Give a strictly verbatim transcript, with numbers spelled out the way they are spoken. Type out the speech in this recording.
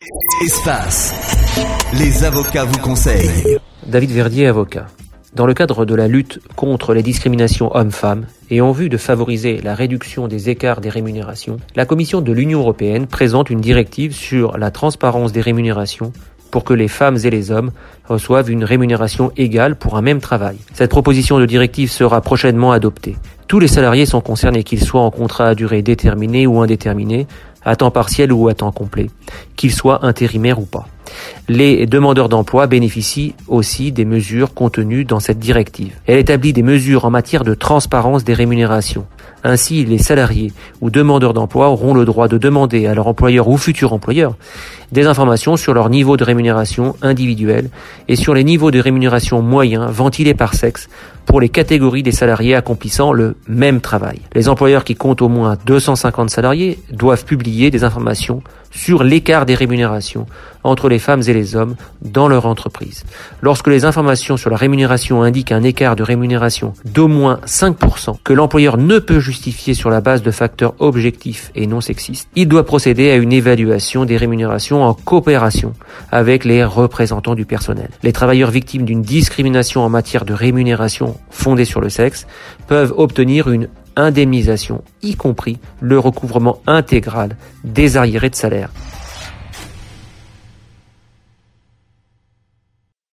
Espace. Les avocats vous conseillent. David Verdier, avocat. Dans le cadre de la lutte contre les discriminations hommes-femmes et en vue de favoriser la réduction des écarts des rémunérations, la Commission de l'Union européenne présente une directive sur la transparence des rémunérations pour que les femmes et les hommes reçoivent une rémunération égale pour un même travail. Cette proposition de directive sera prochainement adoptée. Tous les salariés sont concernés, qu'ils soient en contrat à durée déterminée ou indéterminée, à temps partiel ou à temps complet, qu'ils soient intérimaires ou pas. Les demandeurs d'emploi bénéficient aussi des mesures contenues dans cette directive. Elle établit des mesures en matière de transparence des rémunérations. Ainsi, les salariés ou demandeurs d'emploi auront le droit de demander à leur employeur ou futur employeur des informations sur leur niveau de rémunération individuelle et sur les niveaux de rémunération moyens ventilés par sexe pour les catégories des salariés accomplissant le même travail. Les employeurs qui comptent au moins deux cent cinquante salariés doivent publier des informations sur l'écart des rémunérations entre les femmes et les hommes dans leur entreprise. Lorsque les informations sur la rémunération indiquent un écart de rémunération d'au moins cinq pour cent que l'employeur ne peut justifier sur la base de facteurs objectifs et non sexistes, il doit procéder à une évaluation des rémunérations en coopération avec les représentants du personnel. Les travailleurs victimes d'une discrimination en matière de rémunération fondée sur le sexe peuvent obtenir une indemnisation, y compris le recouvrement intégral des arriérés de salaire.